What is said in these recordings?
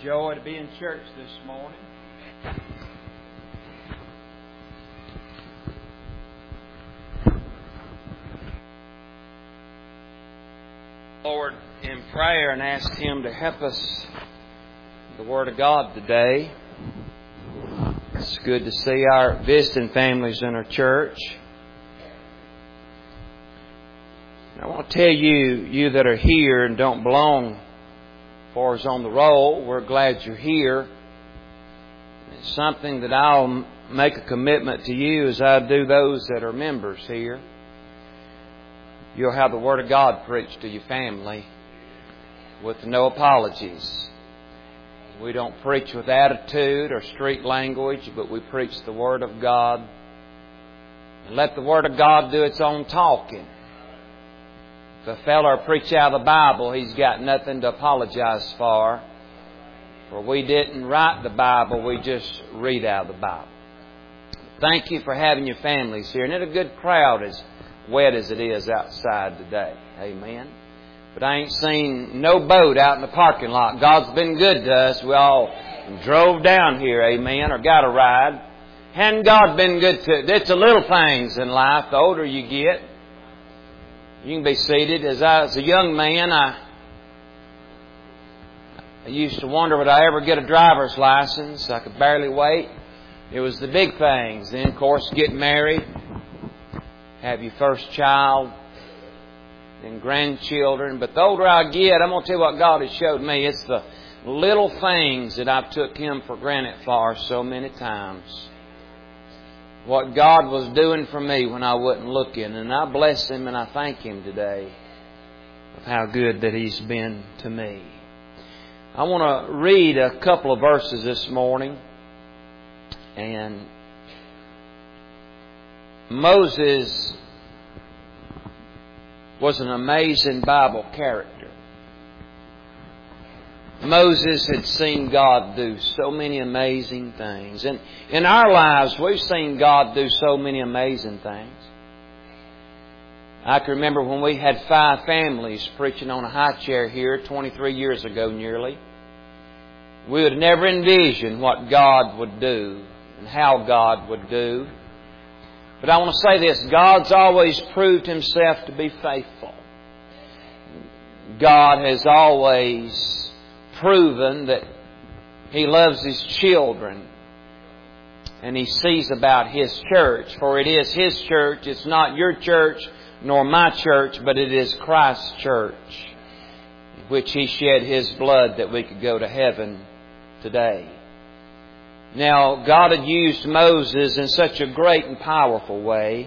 joy to be in church this morning. Lord, in prayer and ask Him to help us the Word of God today. It's good to see our visiting families in our church. I want to tell you that are here and don't belong for us on the roll, we're glad you're here. It's something that I'll make a commitment to you as I do those that are members here. You'll have the Word of God preached to your family with no apologies. We don't preach with attitude or street language, but we preach the Word of God. And let the Word of God do its own talking. If a feller preach out of the Bible, he's got nothing to apologize for. For we didn't write the Bible, we just read out of the Bible. Thank you for having your families here. And it's a good crowd, as wet as it is outside today. Amen. But I ain't seen no boat out in the parking lot. God's been good to us. We all drove down here, amen, or got a ride. Hadn't God been good to us? It's the little things in life, the older you get. You can be seated. As I was a young man, I used to wonder, would I ever get a driver's license? I could barely wait. It was the big things. Then, of course, get married, have your first child, then grandchildren. But the older I get, I'm going to tell you what God has showed me. It's the little things that I've took Him for granted for so many times. What God was doing for me when I wasn't looking. And I bless Him and I thank Him today of how good that He's been to me. I want to read a couple of verses this morning. And Moses was an amazing Bible character. Moses had seen God do so many amazing things. And in our lives, we've seen God do so many amazing things. I can remember when we had 5 families preaching on a high chair here 23 years ago nearly. We would never envision what God would do and how God would do. But I want to say this, God's always proved Himself to be faithful. God has always proven that He loves His children and He sees about His church. For it is His church. It's not your church nor my church, but it is Christ's church, in which He shed His blood that we could go to heaven today. Now, God had used Moses in such a great and powerful way.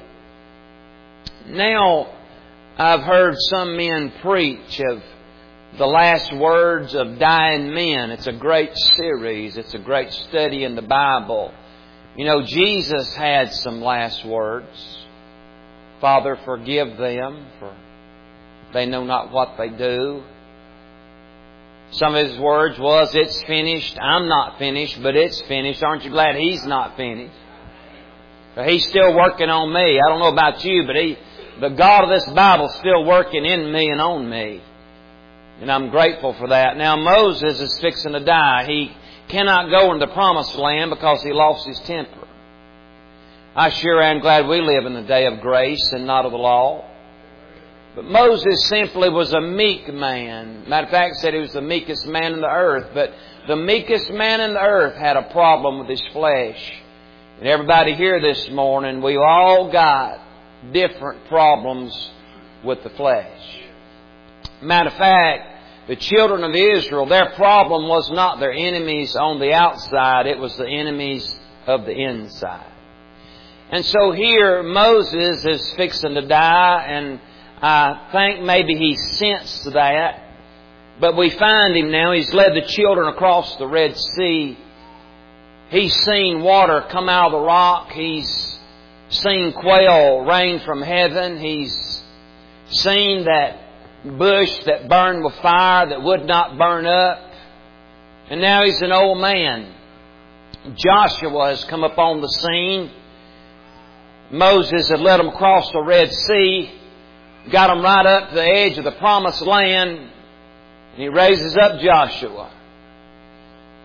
Now, I've heard some men preach of the last words of dying men. It's a great series. It's a great study in the Bible. You know, Jesus had some last words. Father, forgive them, for they know not what they do. Some of His words was, it's finished. I'm not finished, but it's finished. Aren't you glad He's not finished? He's still working on me. I don't know about you, but the God of this Bible is still working in me and on me. And I'm grateful for that. Now, Moses is fixing to die. He cannot go into the promised land because he lost his temper. I sure am glad we live in the day of grace and not of the law. But Moses simply was a meek man. Matter of fact, said he was the meekest man in the earth. But the meekest man in the earth had a problem with his flesh. And everybody here this morning, we all got different problems with the flesh. Matter of fact, the children of Israel, their problem was not their enemies on the outside. It was the enemies of the inside. And so here Moses is fixing to die, and I think maybe he sensed that. But we find him now. He's led the children across the Red Sea. He's seen water come out of the rock. He's seen quail rain from heaven. He's seen that bush that burned with fire that would not burn up. And now he's an old man. Joshua has come upon the scene. Moses had led them across the Red Sea, got them right up to the edge of the promised land, and He raises up Joshua.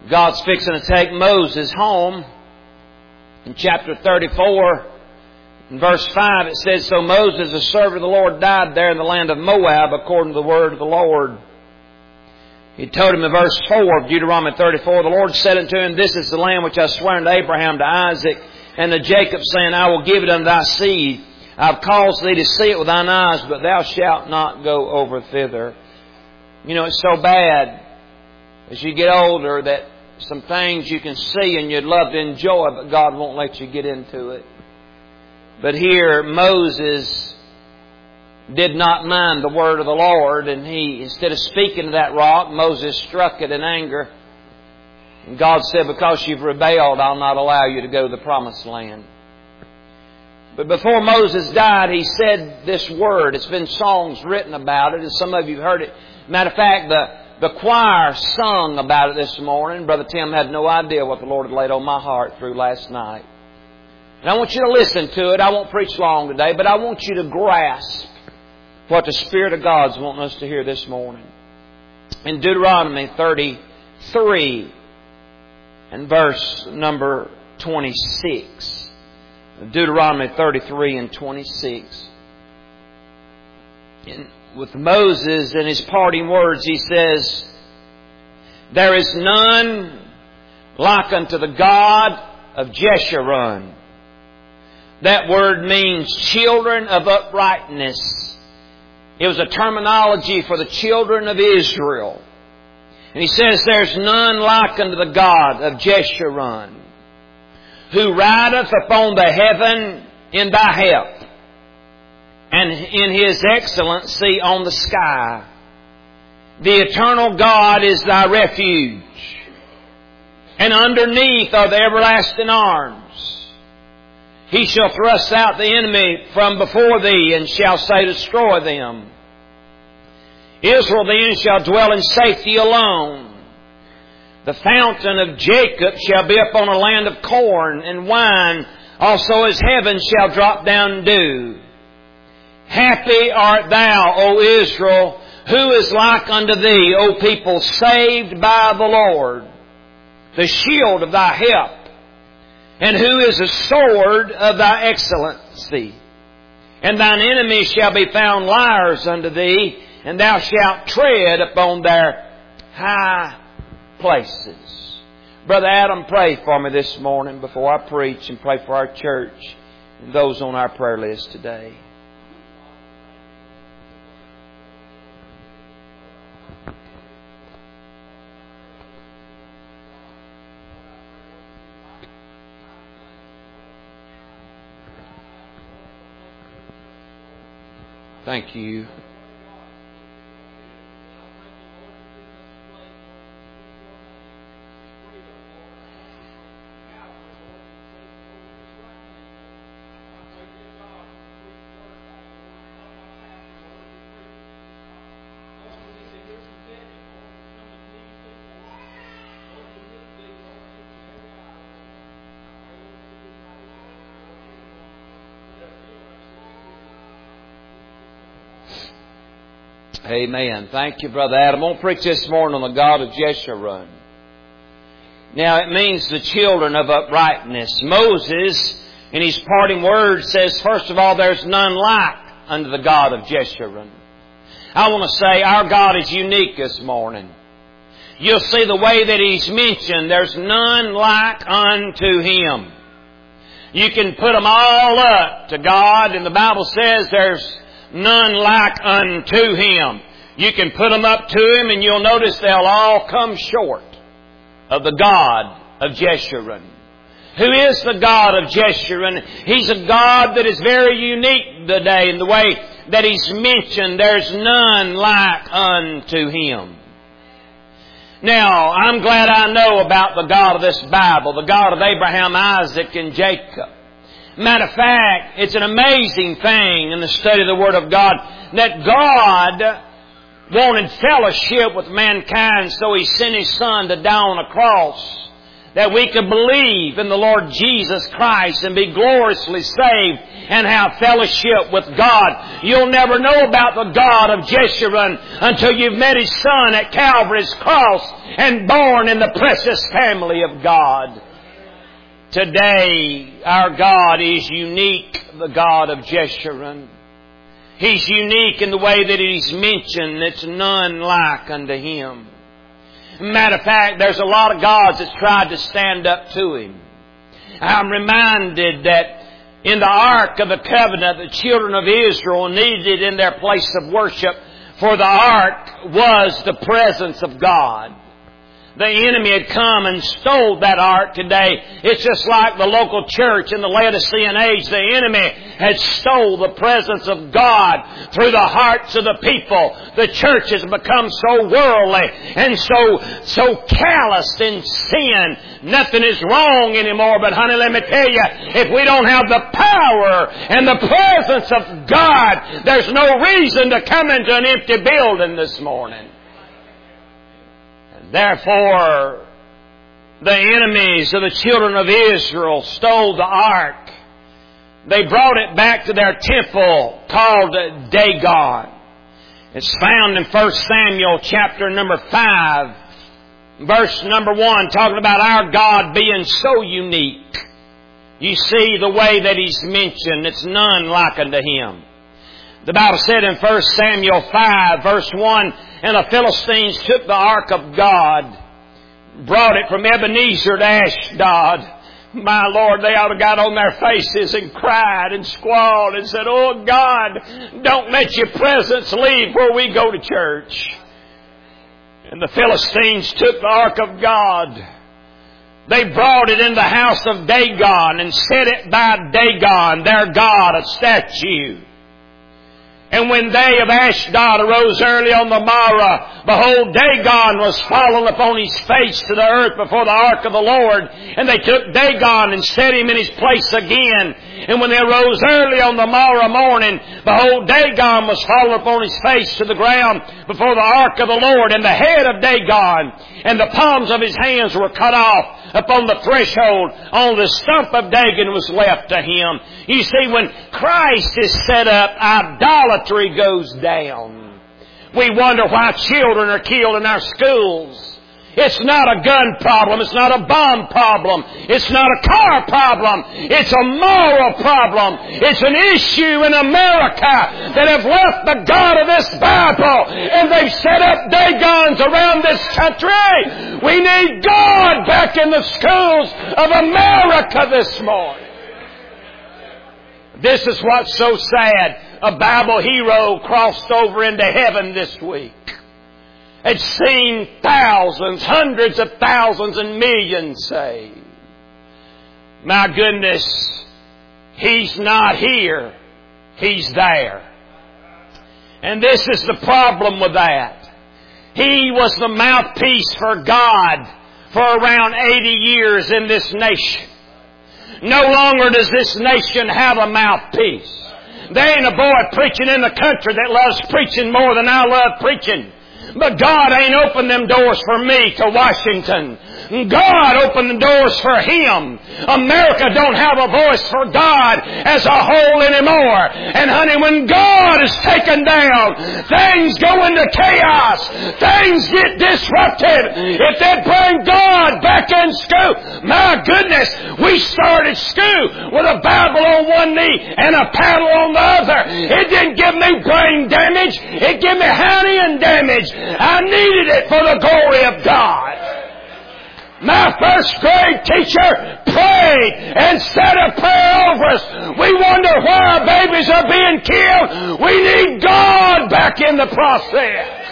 God's fixing to take Moses home. In chapter 34, in verse 5, it says, So Moses, the servant of the Lord, died there in the land of Moab, according to the word of the Lord. He told him in verse 4 of Deuteronomy 34, The Lord said unto him, This is the land which I sware unto Abraham, to Isaac, and to Jacob, saying, I will give it unto thy seed. I have caused thee to see it with thine eyes, but thou shalt not go over thither. You know, it's so bad as you get older that some things you can see and you'd love to enjoy, but God won't let you get into it. But here, Moses did not mind the word of the Lord, and he, instead of speaking to that rock, Moses struck it in anger. And God said, Because you've rebelled, I'll not allow you to go to the promised land. But before Moses died, he said this word. It's been songs written about it, and some of you have heard it. Matter of fact, the choir sung about it this morning. Brother Tim had no idea what the Lord had laid on my heart through last night. And I want you to listen to it. I won't preach long today, but I want you to grasp what the Spirit of God's wanting us to hear this morning. In Deuteronomy 33 and verse number 26. Deuteronomy 33 and 26. With Moses in his parting words, he says, There is none like unto the God of Jeshurun. That word means children of uprightness. It was a terminology for the children of Israel. And he says, There's none like unto the God of Jeshurun, who rideth upon the heaven in thy help, and in His excellency on the sky. The eternal God is thy refuge, and underneath are the everlasting arms. He shall thrust out the enemy from before thee, and shall say, Destroy them. Israel then shall dwell in safety alone. The fountain of Jacob shall be upon a land of corn and wine, also as heaven shall drop down dew. Happy art thou, O Israel, who is like unto thee, O people saved by the Lord, the shield of thy help, and who is the sword of thy excellency. And thine enemies shall be found liars unto thee, and thou shalt tread upon their high places. Brother Adam, pray for me this morning before I preach, and pray for our church and those on our prayer list today. Thank you. Amen. Thank you, Brother Adam. I'm going to preach this morning on the God of Jeshurun. Now, it means the children of uprightness. Moses, in his parting words, says, first of all, there's none like unto the God of Jeshurun. I want to say our God is unique this morning. You'll see the way that He's mentioned, there's none like unto Him. You can put them all up to God, and the Bible says there's none like unto Him. You can put them up to Him, and you'll notice they'll all come short of the God of Jeshurun. Who is the God of Jeshurun? He's a God that is very unique today in the way that He's mentioned. There's none like unto Him. Now, I'm glad I know about the God of this Bible, the God of Abraham, Isaac, and Jacob. Matter of fact, it's an amazing thing in the study of the Word of God that God wanted fellowship with mankind, so He sent His Son to die on a cross. that we could believe in the Lord Jesus Christ and be gloriously saved and have fellowship with God. You'll never know about the God of Jeshurun until you've met His Son at Calvary's cross and born in the precious family of God. Today, our God is unique, the God of Jeshurun. He's unique in the way that He's mentioned. It's none like unto Him. Matter of fact, there's a lot of gods that's tried to stand up to Him. I'm reminded that in the Ark of the Covenant, the children of Israel needed it in their place of worship, for the Ark was the presence of God. The enemy had come and stole that ark today. It's just like the local church in the Laodicean age. The enemy had stole the presence of God through the hearts of the people. The church has become so worldly and so calloused in sin. Nothing is wrong anymore. But honey, let me tell you, if we don't have the power and the presence of God, there's no reason to come into an empty building this morning. Therefore, the enemies of the children of Israel stole the ark. They brought it back to their temple called Dagon. It's found in 1 Samuel chapter number 5, verse number 1, talking about our God being so unique. You see the way that He's mentioned, it's none like unto Him. The Bible said in 1 Samuel 5, verse 1, and the Philistines took the ark of God, brought it from Ebenezer to Ashdod. My Lord, they ought to got on their faces and cried and squalled and said, "Oh God, don't let your presence leave where we go to church." And the Philistines took the ark of God. They brought it in the house of Dagon and set it by Dagon, their god, a statue. And when they of Ashdod arose early on the morrow, behold, Dagon was fallen upon his face to the earth before the ark of the Lord. And they took Dagon and set him in his place again. And when they arose early on the morrow morning, behold, Dagon was fallen upon his face to the ground before the ark of the Lord. And the head of Dagon and the palms of his hands were cut off upon the threshold. On the stump of Dagon was left to him. You see, when Christ is set up, idolatry goes down. We wonder why children are killed in our schools. It's not a gun problem. It's not a bomb problem. It's not a car problem. It's a moral problem. It's an issue in America that have left the God of this Bible and they've set up Dagons around this country. We need God back in the schools of America this morning. This is what's so sad. A Bible hero crossed over into heaven this week. Had seen thousands, hundreds of thousands and millions saved. My goodness, he's not here. He's there. And this is the problem with that. He was the mouthpiece for God for around 80 years in this nation. No longer does this nation have a mouthpiece. There ain't a boy preaching in the country that loves preaching more than I love preaching. But God ain't opened them doors for me to Washington. God opened the doors for Him. America don't have a voice for God as a whole anymore. And honey, when God is taken down, things go into chaos. Things get disrupted. If they bring God back in school, my goodness, we started school with a Bible on one knee and a paddle on the other. It didn't give me brain damage. It gave me hernia damage. I needed it for the glory of God. My first grade teacher prayed and said a prayer over us. We wonder why our babies are being killed. We need God back in the process.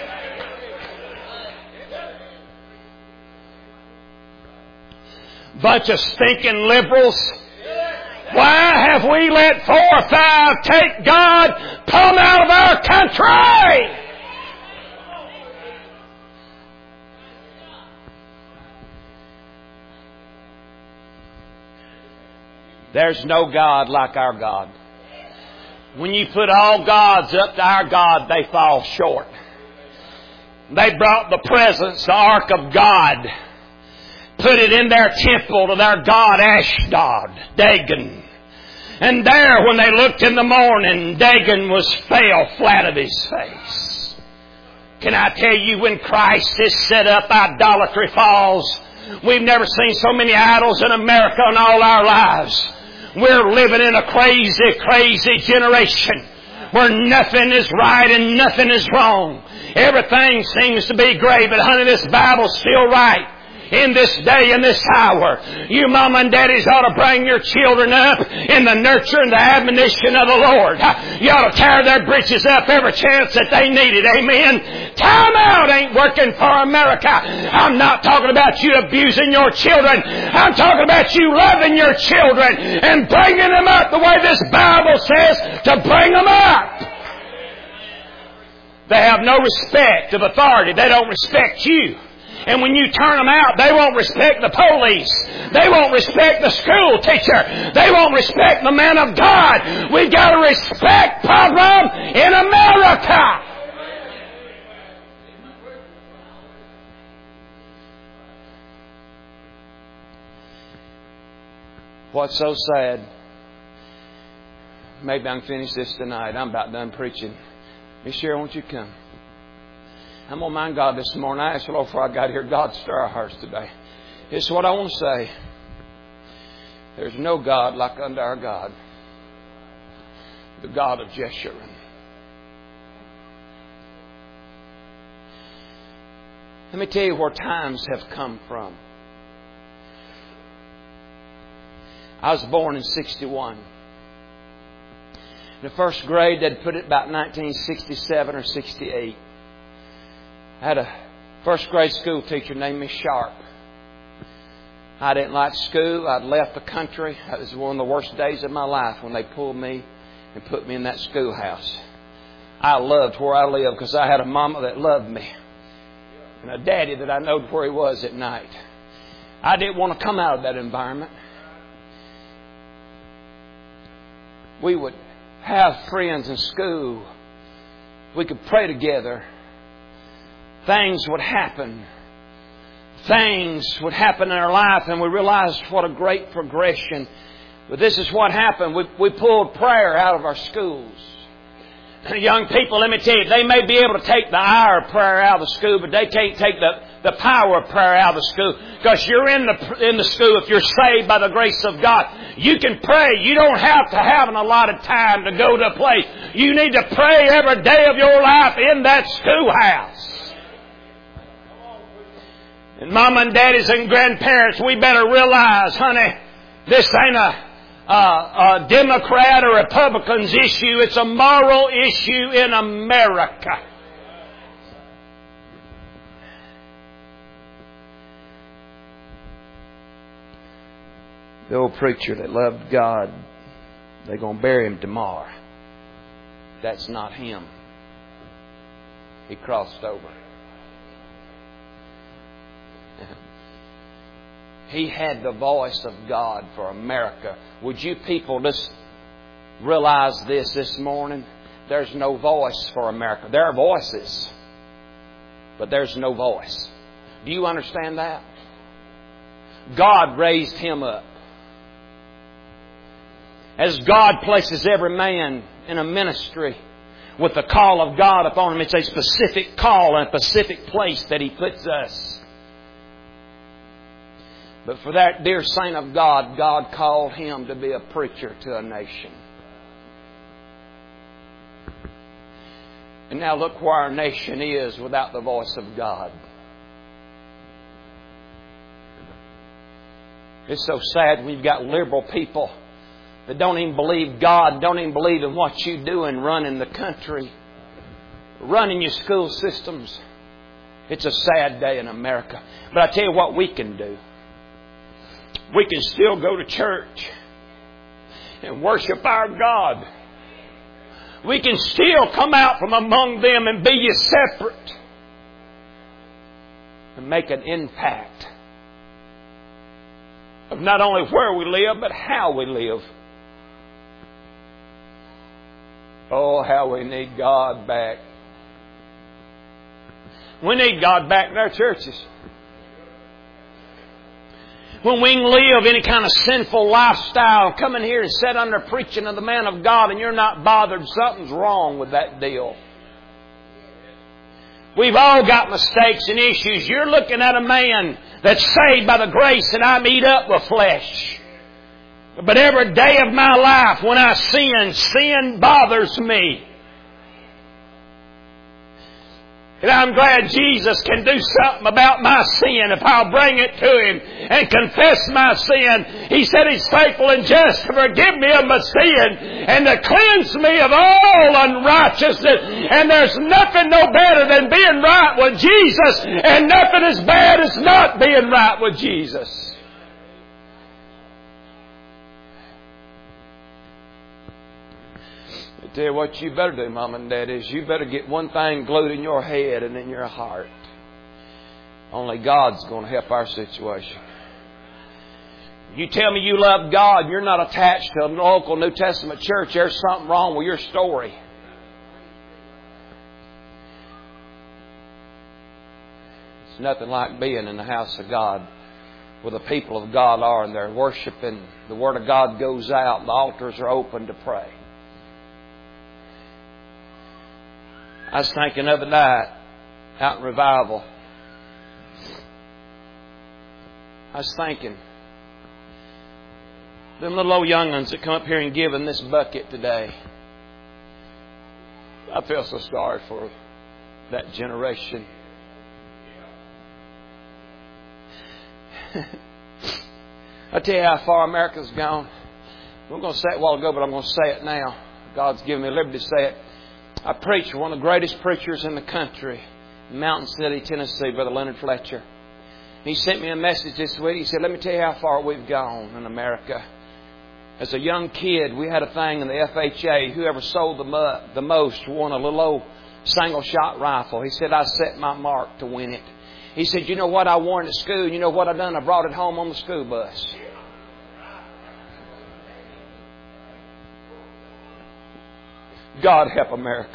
Bunch of stinking liberals. Why have we let 4 or 5 take God, come out of our country? There's no God like our God. When you put all gods up to our God, they fall short. They brought the presence, the ark of God, put it in their temple to their god Ashdod, Dagon. And there, when they looked in the morning, Dagon fell flat of his face. Can I tell you, when Christ is set up, idolatry falls. We've never seen so many idols in America in all our lives. We're living in a crazy, crazy generation where nothing is right and nothing is wrong. Everything seems to be great, but honey, this Bible's still right. In this day and this hour, you mom and daddies ought to bring your children up in the nurture and the admonition of the Lord. You ought to tear their britches up every chance that they need it. Amen. Time out ain't working for America. I'm not talking about you abusing your children. I'm talking about you loving your children and bringing them up the way this Bible says to bring them up. They have no respect of authority. They don't respect you. And when you turn them out, they won't respect the police. They won't respect the school teacher. They won't respect the man of God. We've got a respect problem in America. What's so sad, maybe I can finish this tonight. I'm about done preaching. Miss Cheryl, won't you come? I'm going to mind God this morning. I asked the Lord before I got here, God, stir our hearts today. This is what I want to say. There's no God like unto our God, the God of Jeshurun. Let me tell you where times have come from. I was born in 61. In the first grade, they'd put it about 1967 or 68. I had a first grade school teacher named Miss Sharp. I didn't like school. I'd left the country. It was one of the worst days of my life when they pulled me and put me in that schoolhouse. I loved where I lived because I had a mama that loved me and a daddy that I knowed where he was at night. I didn't want to come out of that environment. We would have friends in school. We could pray together. Things would happen. Things would happen in our life, and we realized what a great progression. But this is what happened. We pulled prayer out of our schools. Young people, let me tell you, they may be able to take the hour of prayer out of the school, but they can't take the power of prayer out of the school. Because you're in the school, if you're saved by the grace of God, you can pray. You don't have to have an allotted time to go to a place. You need to pray every day of your life in that schoolhouse. And mom and daddies and grandparents, we better realize, honey, this ain't a Democrat or Republican's issue. It's a moral issue in America. The old preacher that loved God, they're going to bury him tomorrow. That's not him. He crossed over. He had the voice of God for America. Would you people just realize this morning? There's no voice for America. There are voices, but there's no voice. Do you understand that? God raised him up. As God places every man in a ministry with the call of God upon him, it's a specific call and a specific place that he puts us. But for that dear saint of God, God called him to be a preacher to a nation. And now look where our nation is without the voice of God. It's so sad when you've got liberal people that don't even believe God, don't even believe in what you do and running the country, running your school systems. It's a sad day in America. But I tell you what we can do. We can still go to church and worship our God. We can still come out from among them and be ye separate and make an impact of not only where we live, but how we live. Oh, how we need God back. We need God back in our churches. When we live any kind of sinful lifestyle, come in here and sit under preaching of the man of God and you're not bothered, something's wrong with that deal. We've all got mistakes and issues. You're looking at a man that's saved by the grace and I'm eat up with flesh. But every day of my life when I sin bothers me. And I'm glad Jesus can do something about my sin if I'll bring it to Him and confess my sin. He said He's faithful and just to forgive me of my sin and to cleanse me of all unrighteousness. And there's nothing no better than being right with Jesus, and nothing as bad as not being right with Jesus. I tell you what you better do, Mom and Dad, is you better get one thing glued in your head and in your heart. Only God's going to help our situation. You tell me you love God and you're not attached to a local New Testament church, there's something wrong with your story. It's nothing like being in the house of God where the people of God are and they're worshiping. The Word of God goes out and the altars are open to pray. I was thinking the other night out in revival. I was thinking, them little old young'uns that come up here and give in this bucket today. I feel so sorry for that generation. I tell you how far America's gone. I'm going to say it a while ago, but I'm going to say it now. God's given me liberty to say it. I preached for one of the greatest preachers in the country, Mountain City, Tennessee, Brother Leonard Fletcher. He sent me a message this week. He said, let me tell you how far we've gone in America. As a young kid, we had a thing in the FHA. Whoever sold the most won a little old single-shot rifle. He said, I set my mark to win it. He said, you know what I wore at school? You know what I done? I brought it home on the school bus. God help America.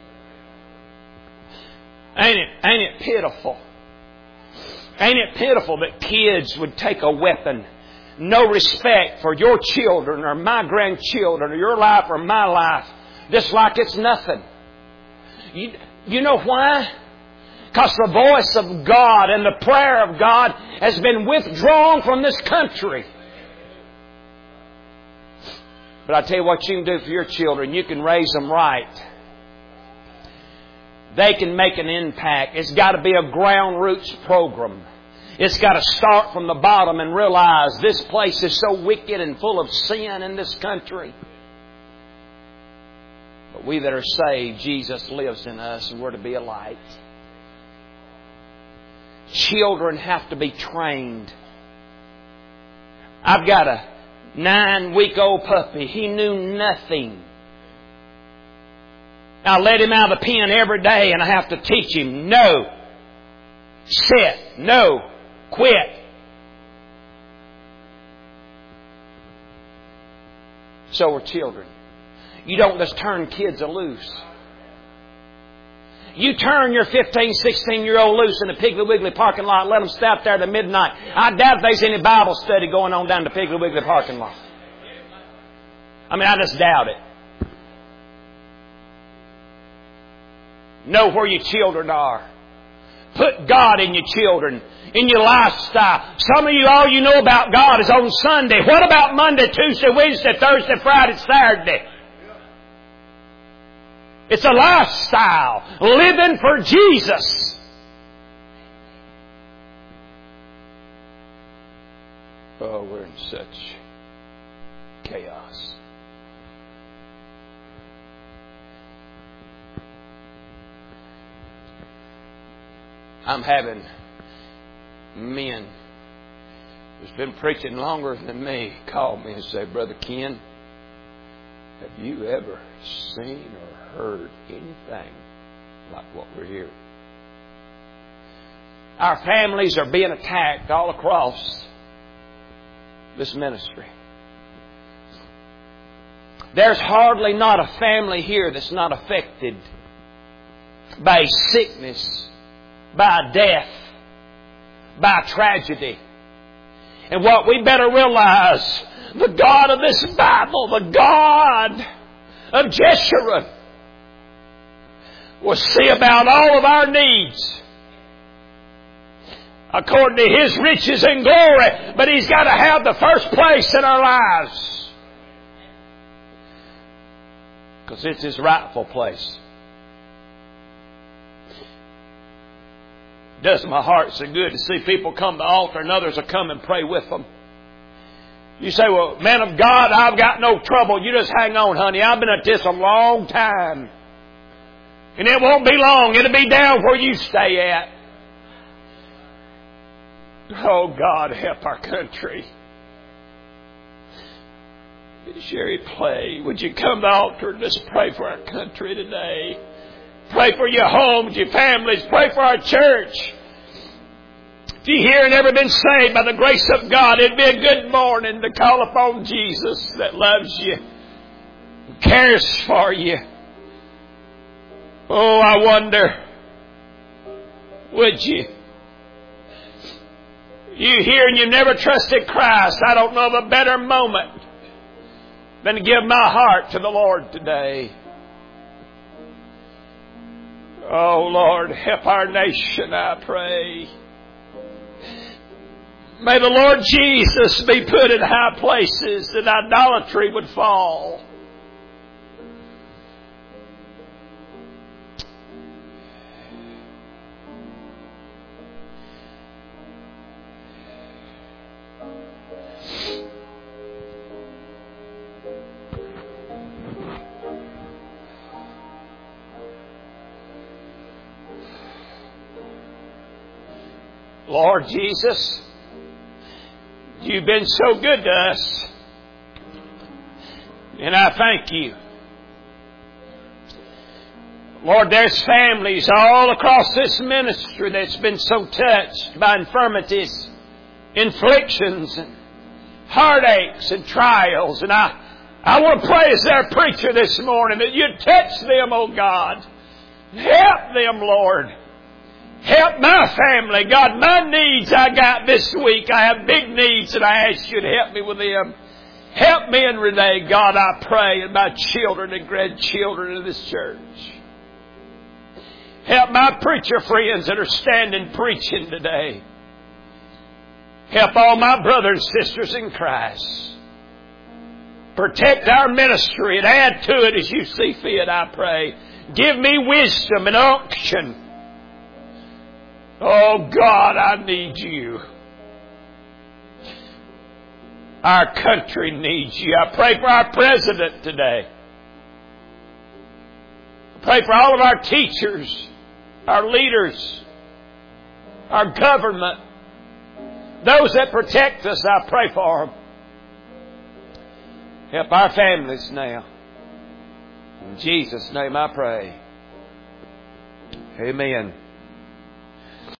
Ain't it pitiful? Ain't it pitiful that kids would take a weapon, no respect for your children or my grandchildren or your life or my life, just like it's nothing. You know why? Because the voice of God and the prayer of God has been withdrawn from this country. But I tell you what you can do for your children. You can raise them right. They can make an impact. It's got to be a ground roots program. It's got to start from the bottom and realize this place is so wicked and full of sin in this country. But we that are saved, Jesus lives in us and we're to be a light. Children have to be trained. I've got a 9-week-old puppy. He knew nothing. I let him out of the pen every day and I have to teach him, no, sit, no, quit. So are children. You don't just turn kids loose. You turn your 15, 16-year-old loose in the Piggly Wiggly parking lot and let them stay out there to midnight. I doubt there's any Bible study going on down the Piggly Wiggly parking lot. I mean, I just doubt it. Know where your children are. Put God in your children, in your lifestyle. Some of you, all you know about God is on Sunday. What about Monday, Tuesday, Wednesday, Thursday, Friday, Saturday? It's a lifestyle. Living for Jesus. Oh, we're in such chaos. I'm having men who's been preaching longer than me call me and say, Brother Ken, have you ever seen or heard anything like what we're hearing? Our families are being attacked all across this ministry. There's hardly not a family here that's not affected by sickness, by death, by tragedy. And what we better realize, the God of this Bible, the God of Jeshurun, will see about all of our needs according to His riches and glory. But He's got to have the first place in our lives, because it's His rightful place. It does my heart so good to see people come to the altar and others will come and pray with them. You say, well, man of God, I've got no trouble. You just hang on, honey. I've been at this a long time. And it won't be long. It'll be down where you stay at. Oh, God, help our country. Sherry, play. Would you come to the altar and just pray for our country today? Pray for your homes, your families. Pray for our church. If you're here and never been saved by the grace of God, it'd be a good morning to call upon Jesus that loves you, cares for you. Oh, I wonder, would you? You here and you've never trusted Christ. I don't know of a better moment than to give my heart to the Lord today. Oh, Lord, help our nation, I pray. May the Lord Jesus be put in high places, that idolatry would fall. Lord Jesus, You've been so good to us, and I thank You. Lord, there's families all across this ministry that's been so touched by infirmities, inflictions, and heartaches and trials. And I want to pray as their preacher this morning that You'd touch them, oh God. Help them, Lord. Help my family. God, my needs I got this week. I have big needs, and I ask You to help me with them. Help me and Renee, God, I pray, and my children and grandchildren of this church. Help my preacher friends that are standing preaching today. Help all my brothers and sisters in Christ. Protect our ministry and add to it as You see fit, I pray. Give me wisdom and unction. Oh, God, I need You. Our country needs You. I pray for our president today. I pray for all of our teachers, our leaders, our government, those that protect us. I pray for them. Help our families now. In Jesus' name I pray. Amen.